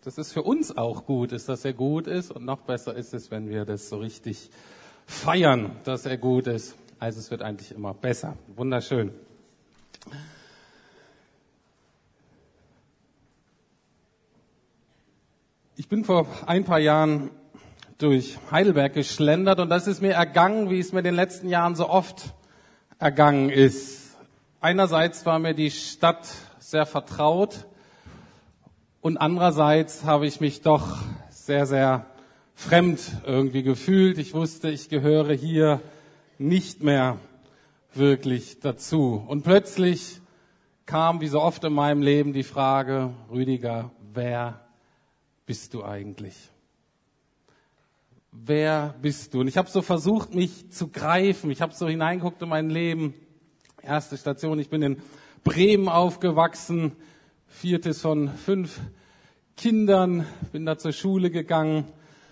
das ist für uns auch gut, dass er gut ist. Und noch besser ist es, wenn wir das so richtig feiern, dass er gut ist. Also es wird eigentlich immer besser. Wunderschön. Ich bin vor ein paar Jahren durch Heidelberg geschlendert und das ist mir ergangen, wie es mir in den letzten Jahren so oft ergangen ist. Einerseits war mir die Stadt sehr vertraut und andererseits habe ich mich doch sehr, sehr fremd irgendwie gefühlt. Ich wusste, ich gehöre hier nicht mehr wirklich dazu. Und plötzlich kam, wie so oft in meinem Leben, die Frage: Rüdiger, wer bist du eigentlich? Wer bist du? Und ich habe so versucht, mich zu greifen. Ich habe so hineingeguckt in mein Leben. Erste Station, ich bin in Bremen aufgewachsen, 4. von 5 Kindern, bin da zur Schule gegangen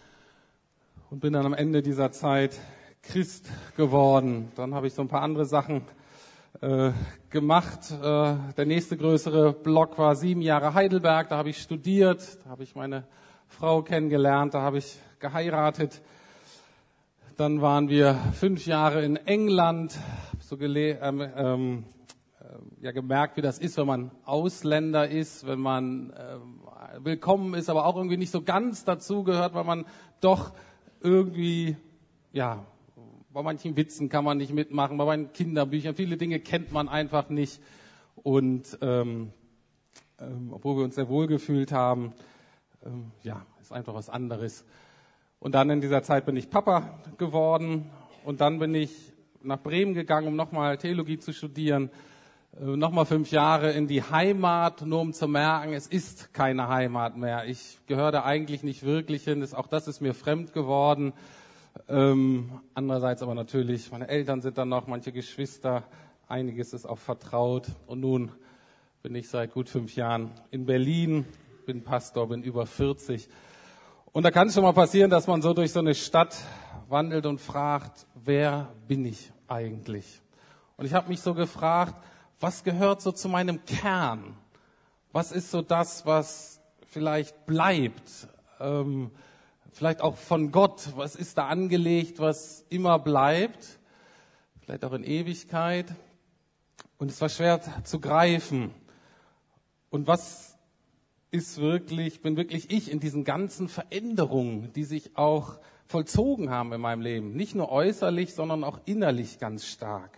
und bin dann am Ende dieser Zeit Christ geworden. Dann habe ich so ein paar andere Sachen gemacht. Der nächste größere Block war 7 Jahre Heidelberg, da habe ich studiert, da habe ich meine Frau kennengelernt, da habe ich geheiratet. Dann waren wir 5 Jahre in England, so gemerkt, wie das ist, wenn man Ausländer ist, wenn man willkommen ist, aber auch irgendwie nicht so ganz dazugehört, weil man doch irgendwie, bei manchen Witzen kann man nicht mitmachen, bei meinen Kinderbüchern, viele Dinge kennt man einfach nicht. Und obwohl wir uns sehr wohl gefühlt haben, ist einfach was anderes. Und dann in dieser Zeit bin ich Papa geworden und dann bin ich nach Bremen gegangen, um nochmal Theologie zu studieren. Nochmal 5 Jahre in die Heimat, nur um zu merken, es ist keine Heimat mehr. Ich gehöre da eigentlich nicht wirklich hin. Auch das ist mir fremd geworden. Andererseits aber natürlich, meine Eltern sind dann noch, manche Geschwister, einiges ist auch vertraut. Und nun bin ich seit gut 5 Jahren in Berlin, bin Pastor, bin über 40. Und da kann es schon mal passieren, dass man so durch so eine Stadt wandelt und fragt, wer bin ich eigentlich? Und ich habe mich so gefragt, was gehört so zu meinem Kern? Was ist so das, was vielleicht bleibt? Vielleicht auch von Gott. Was ist da angelegt, was immer bleibt? Vielleicht auch in Ewigkeit. Und es war schwer zu greifen. Und was bin wirklich ich in diesen ganzen Veränderungen, die sich auch vollzogen haben in meinem Leben. Nicht nur äußerlich, sondern auch innerlich ganz stark.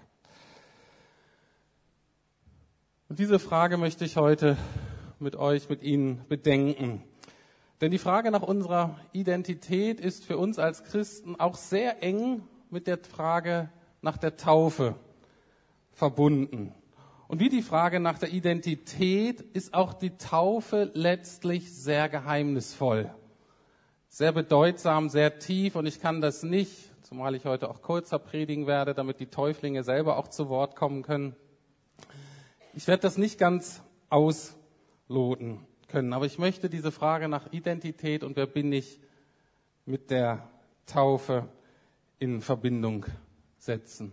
Und diese Frage möchte ich heute mit Ihnen bedenken. Denn die Frage nach unserer Identität ist für uns als Christen auch sehr eng mit der Frage nach der Taufe verbunden. Und wie die Frage nach der Identität ist auch die Taufe letztlich sehr geheimnisvoll, sehr bedeutsam, sehr tief. Und ich kann das nicht, zumal ich heute auch kürzer predigen werde, damit die Täuflinge selber auch zu Wort kommen können. Ich werde das nicht ganz ausloten können, aber ich möchte diese Frage nach Identität und wer bin ich mit der Taufe in Verbindung setzen.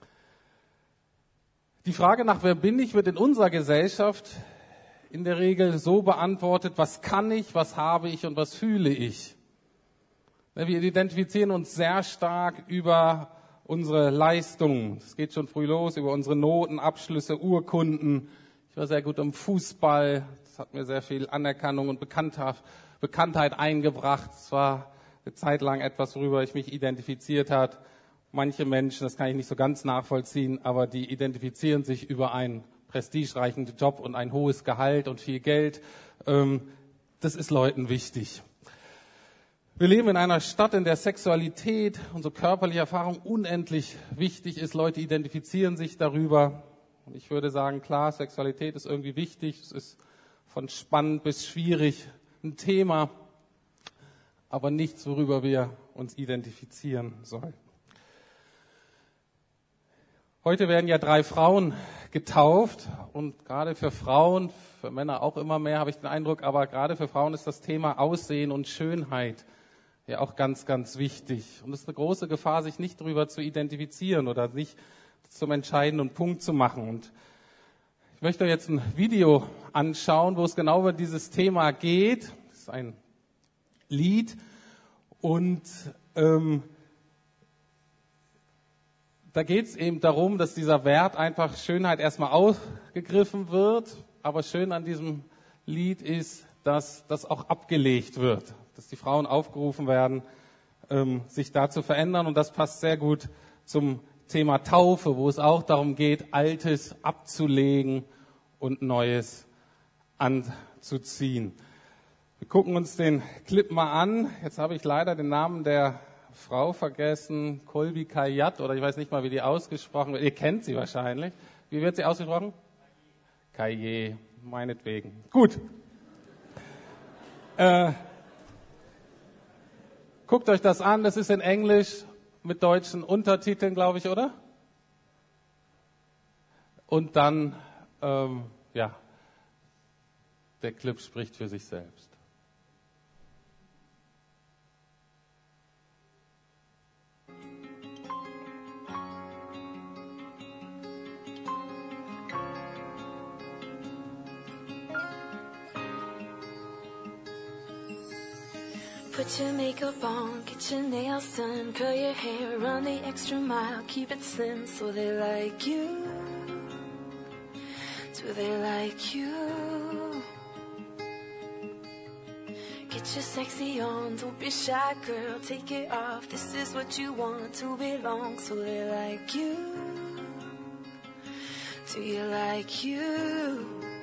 Die Frage nach wer bin ich wird in unserer Gesellschaft in der Regel so beantwortet, was kann ich, was habe ich und was fühle ich. Wir identifizieren uns sehr stark über unsere Leistungen. Es geht schon früh los, über unsere Noten, Abschlüsse, Urkunden. Ich war sehr gut im Fußball. Das hat mir sehr viel Anerkennung und Bekanntheit eingebracht. Es war eine Zeit lang etwas, worüber ich mich identifiziert habe. Manche Menschen, das kann ich nicht so ganz nachvollziehen, aber die identifizieren sich über einen prestigereichen Job und ein hohes Gehalt und viel Geld. Das ist Leuten wichtig. Wir leben in einer Stadt, in der Sexualität, unsere körperliche Erfahrung unendlich wichtig ist. Leute identifizieren sich darüber. Und ich würde sagen, klar, Sexualität ist irgendwie wichtig. Es ist von spannend bis schwierig ein Thema, aber nichts, worüber wir uns identifizieren sollen. Heute werden ja 3 Frauen getauft und gerade für Frauen, für Männer auch immer mehr, habe ich den Eindruck, aber gerade für Frauen ist das Thema Aussehen und Schönheit ja auch ganz, ganz wichtig. Und es ist eine große Gefahr, sich nicht darüber zu identifizieren oder nicht zum entscheidenden Punkt zu machen. Und ich möchte jetzt ein Video anschauen, wo es genau über dieses Thema geht. Es ist ein Lied und da geht es eben darum, dass dieser Wert einfach Schönheit erstmal aufgegriffen wird, aber schön an diesem Lied ist, dass das auch abgelegt wird, dass die Frauen aufgerufen werden, sich da zu verändern und das passt sehr gut zum Thema Taufe, wo es auch darum geht, Altes abzulegen und Neues anzuziehen. Wir gucken uns den Clip mal an. Jetzt habe ich leider den Namen der Frau vergessen, Colby Kayat, oder ich weiß nicht mal, wie die ausgesprochen wird. Ihr kennt sie wahrscheinlich. Wie wird sie ausgesprochen? Kaye, meinetwegen. Gut. Guckt euch das an, das ist in Englisch mit deutschen Untertiteln, glaube ich, oder? Und dann, der Clip spricht für sich selbst. Put your makeup on, get your nails done, curl your hair, run the extra mile, keep it slim so they like you. Do they like you? Get your sexy on, don't be shy, girl, take it off. This is what you want to belong, so they like you. Do you like you?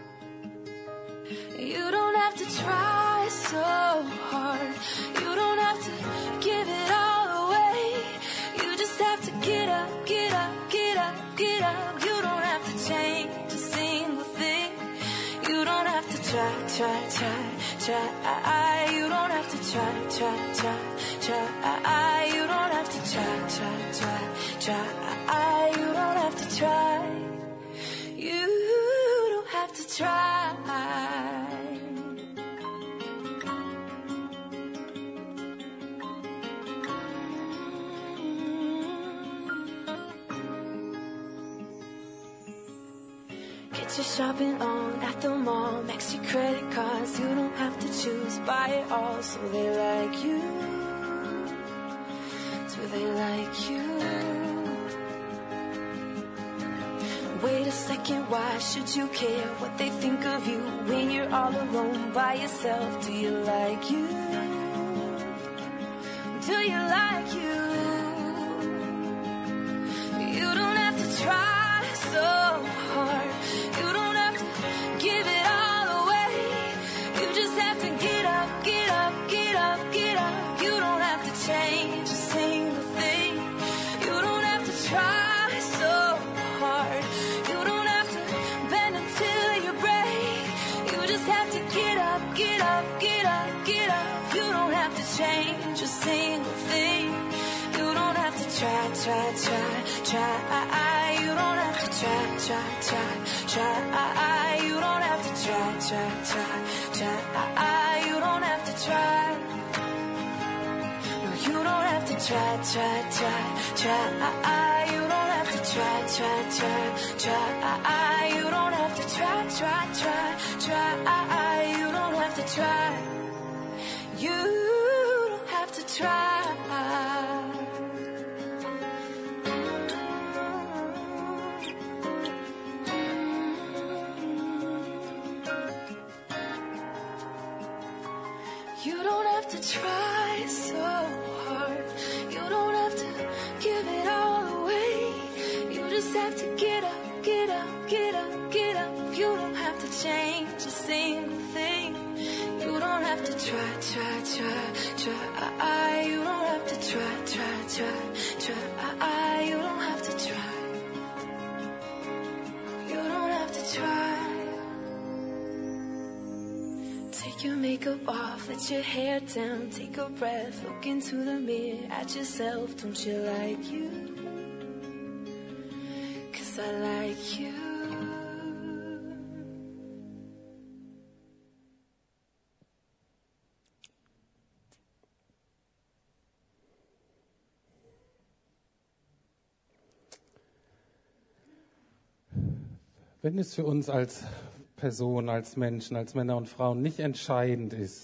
You don't have to try so hard. You don't have to give it all away. You just have to get up, get up, get up, get up. You don't have to change a single thing. You don't have to try. You don't have to try. You don't have to try. You don't have to try. You don't have to try. Get your shopping on at the mall, max your credit cards, you don't have to choose, buy it all, so they like you. Do they like you? Wait a second, why should you care what they think of you when you're all alone by yourself? Do you like you? Do you like you? You don't have to try so hard. You don't have to give it all away. You just have to get up, get up, get up, get up. You don't have to change a single thing. You don't have to try so hard. You don't have to bend until you break. You just have to get up, get up, get up, get up. You don't have to change a single thing. You don't have to try. You don't have to try. You don't have to try. You don't have to try. No, you don't have to try. You don't have to try. You don't have to try. You don't have to try. You don't have to try. You don't have to try so hard. You don't have to give it all away. You just have to get up, get up, get up, get up. You don't have to change a single thing. You don't have to try. You don't have to try. You don't have to try. You don't have to try. Take your makeup off, let your hair down, take a breath, look into the mirror at yourself. Don't you like you? 'Cause I like you. Wenn es für uns als Person, als Menschen, als Männer und Frauen nicht entscheidend ist,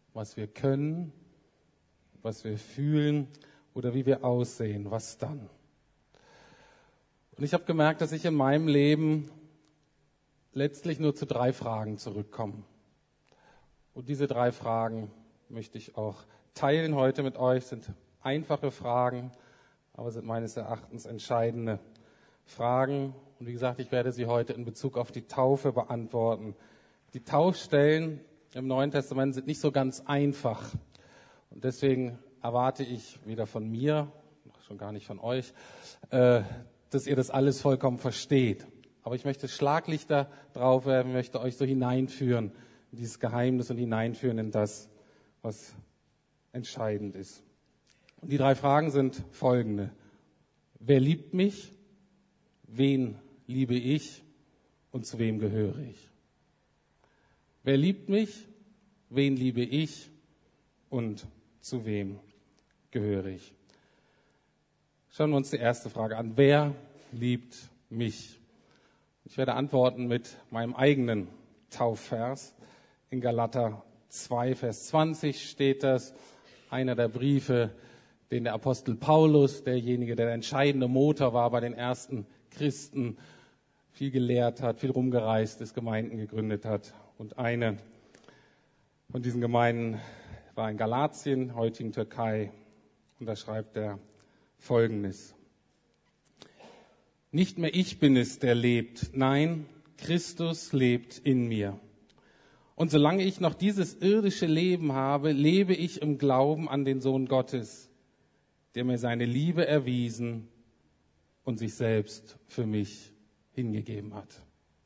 was wir können, was wir fühlen oder wie wir aussehen, was dann? Und ich habe gemerkt, dass ich in meinem Leben letztlich nur zu 3 Fragen zurückkomme. Und diese 3 Fragen möchte ich auch teilen heute mit euch. Es sind einfache Fragen, aber sind meines Erachtens entscheidende Fragen. Und wie gesagt, ich werde sie heute in Bezug auf die Taufe beantworten. Die Taufstellen im Neuen Testament sind nicht so ganz einfach. Und deswegen erwarte ich weder von mir, schon gar nicht von euch, dass ihr das alles vollkommen versteht. Aber ich möchte Schlaglichter drauf werfen, möchte euch so hineinführen in dieses Geheimnis und hineinführen in das, was entscheidend ist. Und die 3 Fragen sind folgende. Wer liebt mich? Wen liebe ich? Und zu wem gehöre ich? Wer liebt mich? Wen liebe ich? Und zu wem gehöre ich? Schauen wir uns die erste Frage an. Wer liebt mich? Ich werde antworten mit meinem eigenen Taufvers. In Galater 2, Vers 20 steht das. Einer der Briefe, den der Apostel Paulus, derjenige, der entscheidende Motor war bei den ersten Christen, viel gelehrt hat, viel rumgereist ist, Gemeinden gegründet hat. Und eine von diesen Gemeinden war in Galatien, heutigen Türkei. Und da schreibt er Folgendes. Nicht mehr ich bin es, der lebt. Nein, Christus lebt in mir. Und solange ich noch dieses irdische Leben habe, lebe ich im Glauben an den Sohn Gottes, der mir seine Liebe erwiesen und sich selbst für mich hingegeben hat.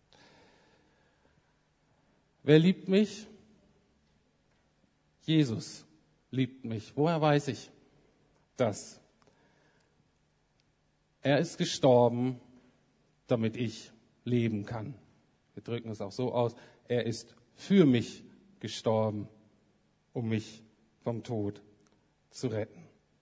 Wer liebt mich? Jesus liebt mich. Woher weiß ich das? Er ist gestorben, damit ich leben kann. Wir drücken es auch so aus. Er ist für mich gestorben, um mich vom Tod zu retten.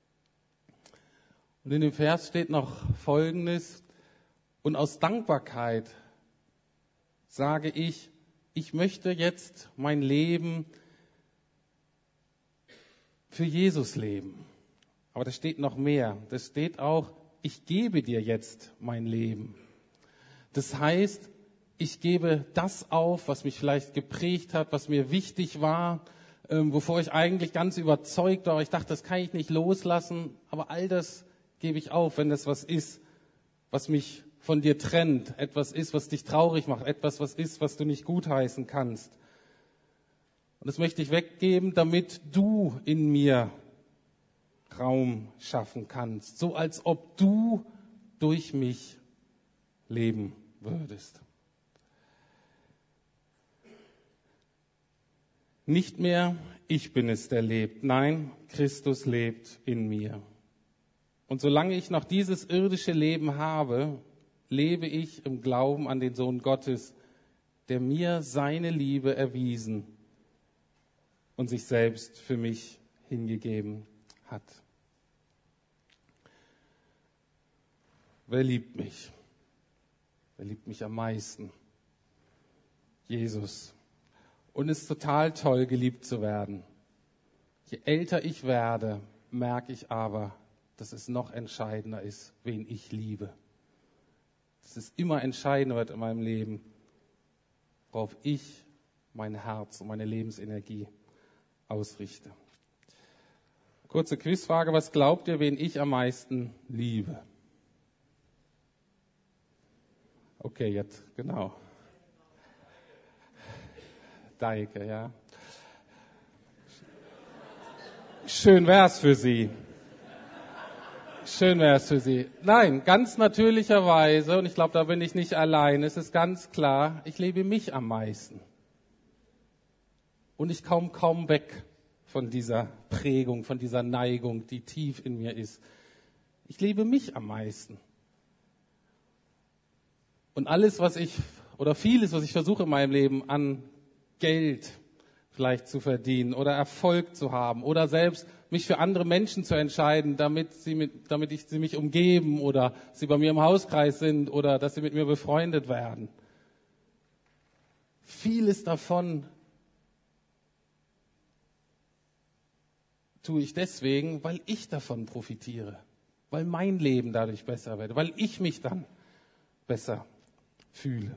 Und in dem Vers steht noch Folgendes. Und aus Dankbarkeit sage ich, ich möchte jetzt mein Leben für Jesus leben. Aber da steht noch mehr. Da steht auch, ich gebe dir jetzt mein Leben. Das heißt, ich gebe das auf, was mich vielleicht geprägt hat, was mir wichtig war, wovor ich eigentlich ganz überzeugt war. Ich dachte, das kann ich nicht loslassen, aber all das gebe ich auf, wenn das was ist, was mich von dir trennt, etwas ist, was dich traurig macht, etwas, was ist, was du nicht gutheißen kannst. Und das möchte ich weggeben, damit du in mir Raum schaffen kannst, so als ob du durch mich leben würdest. Nicht mehr ich bin es, der lebt. Nein, Christus lebt in mir. Und solange ich noch dieses irdische Leben habe, lebe ich im Glauben an den Sohn Gottes, der mir seine Liebe erwiesen und sich selbst für mich hingegeben hat. Wer liebt mich? Wer liebt mich am meisten? Jesus. Und es ist total toll, geliebt zu werden. Je älter ich werde, merke ich aber, dass es noch entscheidender ist, wen ich liebe. Dass es immer entscheidender wird in meinem Leben, worauf ich mein Herz und meine Lebensenergie ausrichte. Kurze Quizfrage, was glaubt ihr, wen ich am meisten liebe? Okay, jetzt, genau. Deike, ja. Schön wär's für Sie. Schön wär's für Sie. Nein, ganz natürlicherweise, und ich glaube, da bin ich nicht allein, es ist ganz klar, ich liebe mich am meisten. Und ich komme kaum weg von dieser Prägung, von dieser Neigung, die tief in mir ist. Ich liebe mich am meisten. Und alles, vieles, was ich versuche in meinem Leben an Geld vielleicht zu verdienen oder Erfolg zu haben oder selbst mich für andere Menschen zu entscheiden, damit sie mich umgeben oder sie bei mir im Hauskreis sind oder dass sie mit mir befreundet werden. Vieles davon tue ich deswegen, weil ich davon profitiere, weil mein Leben dadurch besser wird, weil ich mich dann besser fühle.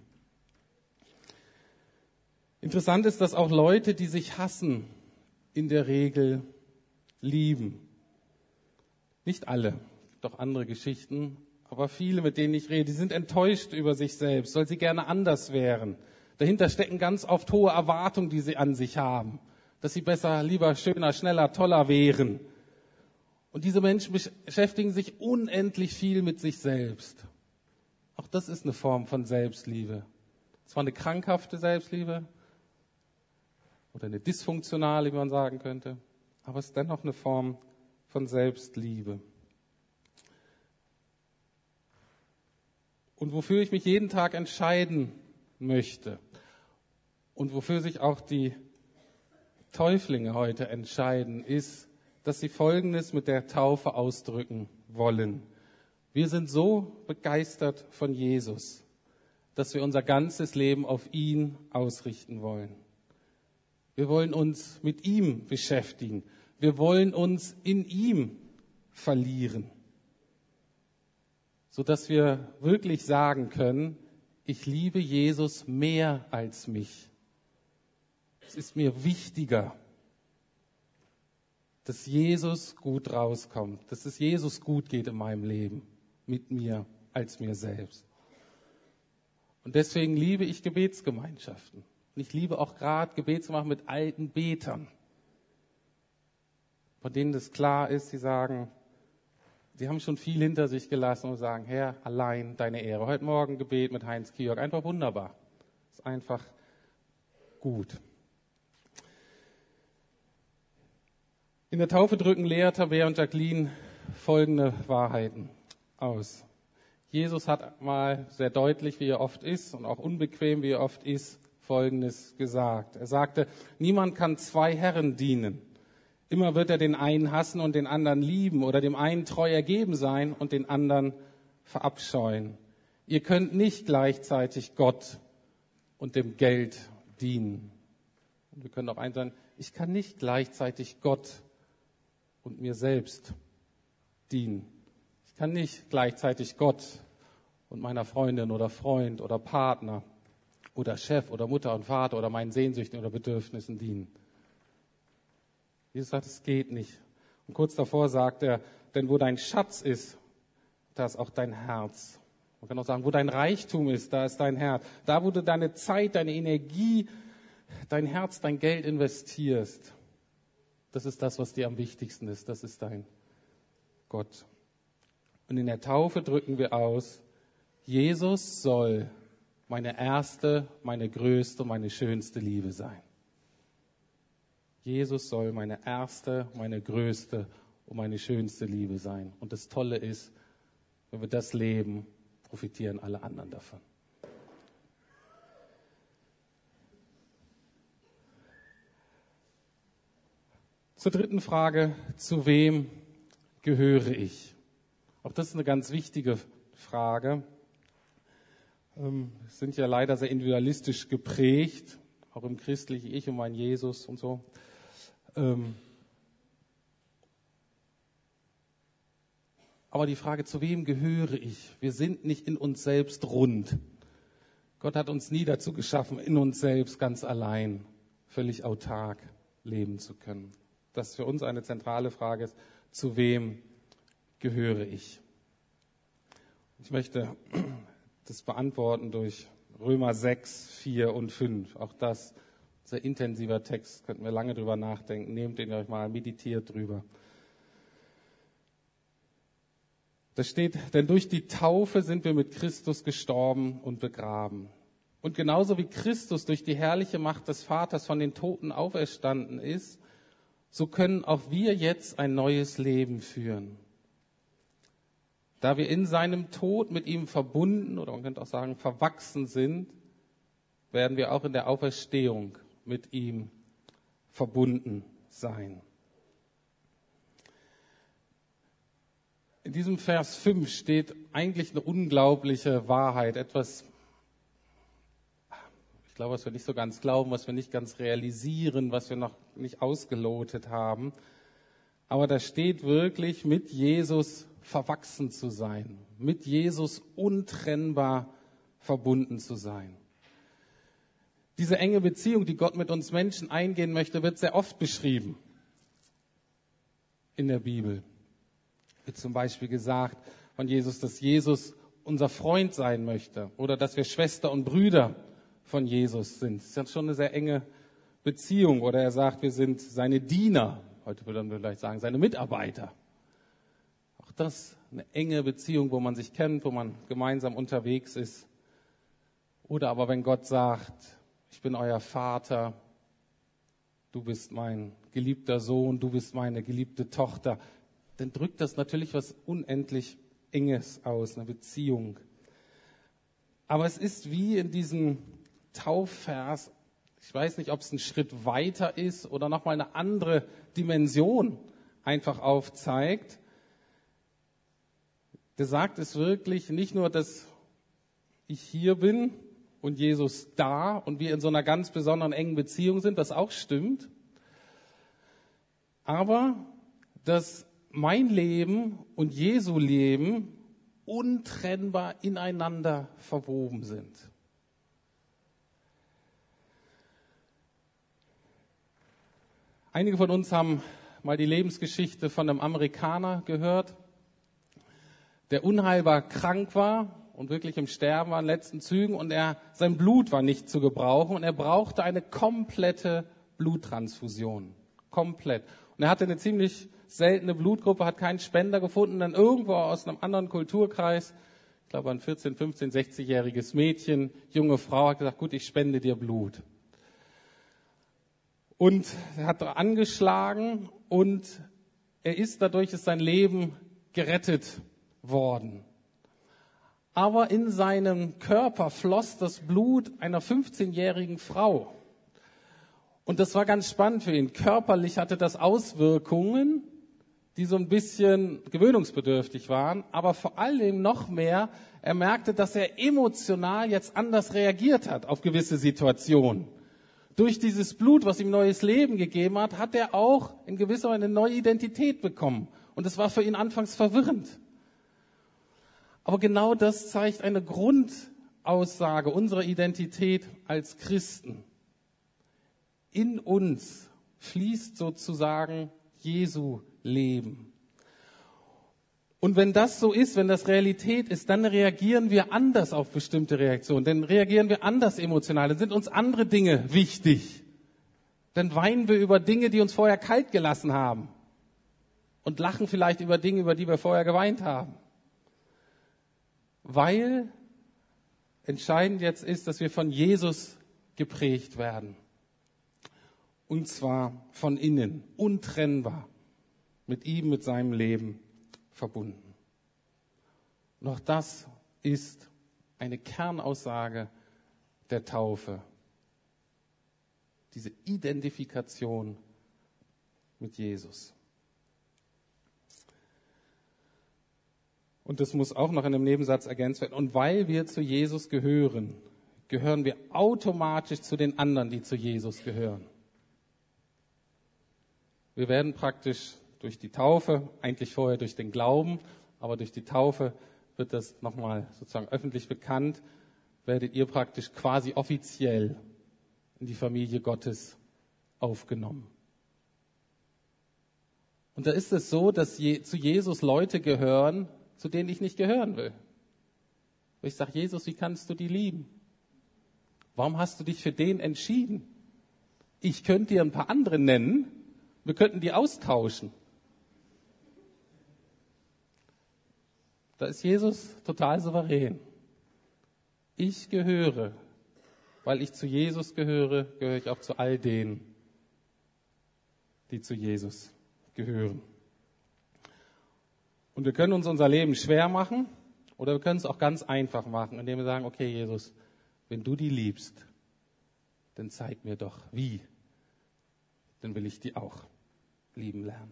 Interessant ist, dass auch Leute, die sich hassen, in der Regel lieben. Nicht alle, doch andere Geschichten, aber viele, mit denen ich rede, die sind enttäuscht über sich selbst, weil sie gerne anders wären. Dahinter stecken ganz oft hohe Erwartungen, die sie an sich haben, dass sie besser, lieber, schöner, schneller, toller wären. Und diese Menschen beschäftigen sich unendlich viel mit sich selbst. Auch das ist eine Form von Selbstliebe. Zwar eine krankhafte Selbstliebe oder eine dysfunktionale, wie man sagen könnte, aber es ist dennoch eine Form von Selbstliebe. Und wofür ich mich jeden Tag entscheiden möchte und wofür sich auch die Täuflinge heute entscheiden, ist, dass sie Folgendes mit der Taufe ausdrücken wollen. Wir sind so begeistert von Jesus, dass wir unser ganzes Leben auf ihn ausrichten wollen. Wir wollen uns mit ihm beschäftigen. Wir wollen uns in ihm verlieren, sodass wir wirklich sagen können, ich liebe Jesus mehr als mich. Es ist mir wichtiger, dass Jesus gut rauskommt, dass es Jesus gut geht in meinem Leben, mit mir als mir selbst. Und deswegen liebe ich Gebetsgemeinschaften. Und ich liebe auch gerade Gebetsgemeinschaften mit alten Betern, von denen das klar ist, sie sagen, sie haben schon viel hinter sich gelassen und sagen, Herr, allein deine Ehre. Heute Morgen Gebet mit Heinz Kiorg, einfach wunderbar. Ist einfach gut. In der Taufe drücken Lea, Tabea und Jacqueline folgende Wahrheiten aus. Jesus hat mal sehr deutlich, wie er oft ist und auch unbequem, wie er oft ist, Folgendes gesagt. Er sagte, niemand kann zwei Herren dienen. Immer wird er den einen hassen und den anderen lieben oder dem einen treu ergeben sein und den anderen verabscheuen. Ihr könnt nicht gleichzeitig Gott und dem Geld dienen. Und wir können auch eins sagen, ich kann nicht gleichzeitig Gott und mir selbst dienen. Ich kann nicht gleichzeitig Gott und meiner Freundin oder Freund oder Partner oder Chef oder Mutter und Vater oder meinen Sehnsüchten oder Bedürfnissen dienen. Jesus sagt, es geht nicht. Und kurz davor sagt er, denn wo dein Schatz ist, da ist auch dein Herz. Man kann auch sagen, wo dein Reichtum ist, da ist dein Herz. Da, wo du deine Zeit, deine Energie, dein Herz, dein Geld investierst, das ist das, was dir am wichtigsten ist. Das ist dein Gott. Und in der Taufe drücken wir aus, Jesus soll meine erste, meine größte, meine schönste Liebe sein. Jesus soll meine erste, meine größte und meine schönste Liebe sein. Und das Tolle ist, wenn wir das leben, profitieren alle anderen davon. Zur dritten Frage, zu wem gehöre ich? Auch das ist eine ganz wichtige Frage. Wir sind ja leider sehr individualistisch geprägt, auch im christlichen Ich und mein Jesus und so. Aber die Frage, zu wem gehöre ich? Wir sind nicht in uns selbst rund. Gott hat uns nie dazu geschaffen, in uns selbst ganz allein, völlig autark leben zu können. Das für uns eine zentrale Frage ist, zu wem gehöre ich? Ich möchte das beantworten durch Römer 6, 4 und 5. Auch das sehr intensiver Text, könnten wir lange drüber nachdenken. Nehmt ihn euch mal, meditiert drüber. Da steht, denn durch die Taufe sind wir mit Christus gestorben und begraben. Und genauso wie Christus durch die herrliche Macht des Vaters von den Toten auferstanden ist, so können auch wir jetzt ein neues Leben führen. Da wir in seinem Tod mit ihm verbunden, oder man könnte auch sagen, verwachsen sind, werden wir auch in der Auferstehung mit ihm verbunden sein. In diesem Vers 5 steht eigentlich eine unglaubliche Wahrheit, etwas, ich glaube, was wir nicht so ganz glauben, was wir nicht ganz realisieren, was wir noch nicht ausgelotet haben. Aber da steht wirklich, mit Jesus verwachsen zu sein, mit Jesus untrennbar verbunden zu sein. Diese enge Beziehung, die Gott mit uns Menschen eingehen möchte, wird sehr oft beschrieben in der Bibel. Wird zum Beispiel gesagt von Jesus, dass Jesus unser Freund sein möchte oder dass wir Schwester und Brüder von Jesus sind. Das ist ja schon eine sehr enge Beziehung. Oder er sagt, wir sind seine Diener. Heute würden wir vielleicht sagen, seine Mitarbeiter. Auch das eine enge Beziehung, wo man sich kennt, wo man gemeinsam unterwegs ist. Oder aber wenn Gott sagt, ich bin euer Vater, du bist mein geliebter Sohn, du bist meine geliebte Tochter, dann drückt das natürlich was unendlich Enges aus, eine Beziehung. Aber es ist wie in diesem Taufvers, ich weiß nicht, ob es ein Schritt weiter ist oder nochmal eine andere Dimension einfach aufzeigt. Der sagt es wirklich nicht nur, dass ich hier bin und Jesus da und wir in so einer ganz besonderen engen Beziehung sind, was auch stimmt, aber dass mein Leben und Jesu Leben untrennbar ineinander verwoben sind. Einige von uns haben mal die Lebensgeschichte von einem Amerikaner gehört, der unheilbar krank war und wirklich im Sterben war, in den letzten Zügen, und sein Blut war nicht zu gebrauchen und er brauchte eine komplette Bluttransfusion. Komplett. Und er hatte eine ziemlich seltene Blutgruppe, hat keinen Spender gefunden, dann irgendwo aus einem anderen Kulturkreis, ich glaube ein 14-, 15-, 60-jähriges Mädchen, junge Frau, hat gesagt, gut, ich spende dir Blut. Und er hat angeschlagen und dadurch ist sein Leben gerettet worden. Aber in seinem Körper floss das Blut einer 15-jährigen Frau. Und das war ganz spannend für ihn. Körperlich hatte das Auswirkungen, die so ein bisschen gewöhnungsbedürftig waren, aber vor allem noch mehr, er merkte, dass er emotional jetzt anders reagiert hat auf gewisse Situationen. Durch dieses Blut, was ihm neues Leben gegeben hat, hat er auch in gewisser Weise eine neue Identität bekommen. Und das war für ihn anfangs verwirrend. Aber genau das zeigt eine Grundaussage unserer Identität als Christen. In uns fließt sozusagen Jesu Leben. Und wenn das so ist, wenn das Realität ist, dann reagieren wir anders auf bestimmte Reaktionen. Dann reagieren wir anders emotional. Dann sind uns andere Dinge wichtig. Dann weinen wir über Dinge, die uns vorher kalt gelassen haben. Und lachen vielleicht über Dinge, über die wir vorher geweint haben. Weil entscheidend jetzt ist, dass wir von Jesus geprägt werden. Und zwar von innen, untrennbar, mit ihm, mit seinem Leben verbunden. Und auch das ist eine Kernaussage der Taufe. Diese Identifikation mit Jesus. Und das muss auch noch in einem Nebensatz ergänzt werden. Und weil wir zu Jesus gehören, gehören wir automatisch zu den anderen, die zu Jesus gehören. Wir werden praktisch durch die Taufe, eigentlich vorher durch den Glauben, aber durch die Taufe wird das nochmal sozusagen öffentlich bekannt, werdet ihr praktisch quasi offiziell in die Familie Gottes aufgenommen. Und da ist es so, dass zu Jesus Leute gehören, zu denen ich nicht gehören will. Und ich sage, Jesus, wie kannst du die lieben? Warum hast du dich für den entschieden? Ich könnte dir ein paar andere nennen, wir könnten die austauschen. Da ist Jesus total souverän. Ich gehöre, weil ich zu Jesus gehöre, gehöre ich auch zu all denen, die zu Jesus gehören. Und wir können uns unser Leben schwer machen oder wir können es auch ganz einfach machen, indem wir sagen, okay Jesus, wenn du die liebst, dann zeig mir doch wie. Dann will ich die auch lieben lernen.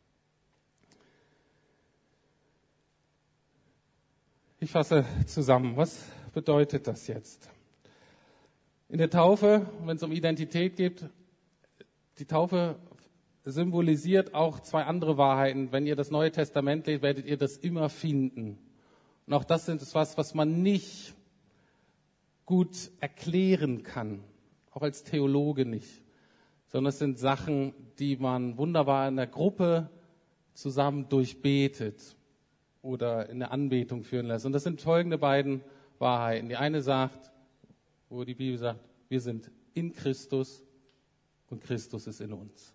Ich fasse zusammen. Was bedeutet das jetzt? In der Taufe, wenn es um Identität geht, die Taufe symbolisiert auch zwei andere Wahrheiten. Wenn ihr das Neue Testament lest, werdet ihr das immer finden. Und auch das ist was man nicht gut erklären kann, auch als Theologe nicht, sondern es sind Sachen, die man wunderbar in der Gruppe zusammen durchbetet oder in der Anbetung führen lässt. Und das sind folgende beiden Wahrheiten. Die eine sagt, wo die Bibel sagt, wir sind in Christus und Christus ist in uns.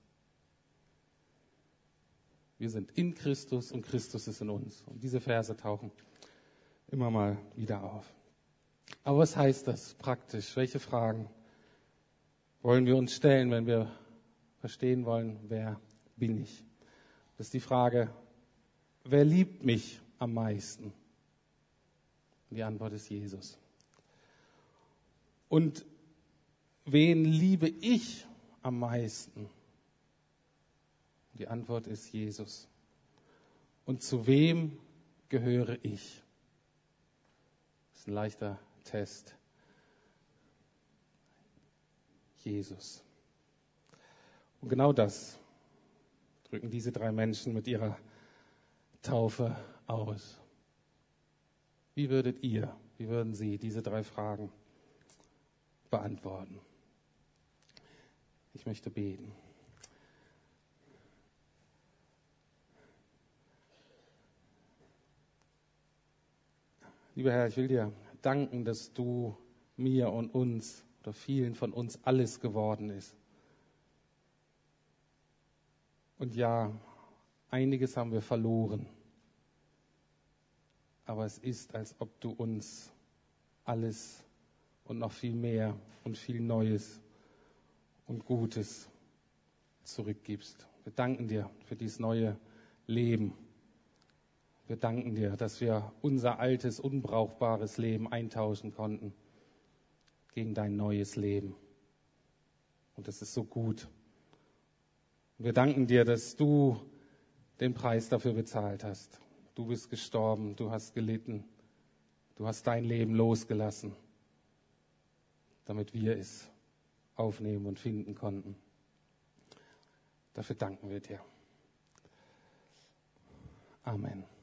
Wir sind in Christus und Christus ist in uns. Und diese Verse tauchen immer mal wieder auf. Aber was heißt das praktisch? Welche Fragen wollen wir uns stellen, wenn wir verstehen wollen, wer bin ich? Das ist die Frage, wer liebt mich am meisten? Und die Antwort ist Jesus. Und wen liebe ich am meisten? Die Antwort ist Jesus. Und zu wem gehöre ich? Das ist ein leichter Test. Jesus. Und genau das drücken diese drei Menschen mit ihrer Taufe aus. Wie würden Sie diese drei Fragen beantworten? Ich möchte beten. Lieber Herr, ich will dir danken, dass du mir und uns oder vielen von uns alles geworden ist. Und ja, einiges haben wir verloren. Aber es ist, als ob du uns alles und noch viel mehr und viel Neues und Gutes zurückgibst. Wir danken dir für dieses neue Leben. Wir danken dir, dass wir unser altes, unbrauchbares Leben eintauschen konnten gegen dein neues Leben. Und das ist so gut. Und wir danken dir, dass du den Preis dafür bezahlt hast. Du bist gestorben, du hast gelitten, du hast dein Leben losgelassen, damit wir es aufnehmen und finden konnten. Dafür danken wir dir. Amen.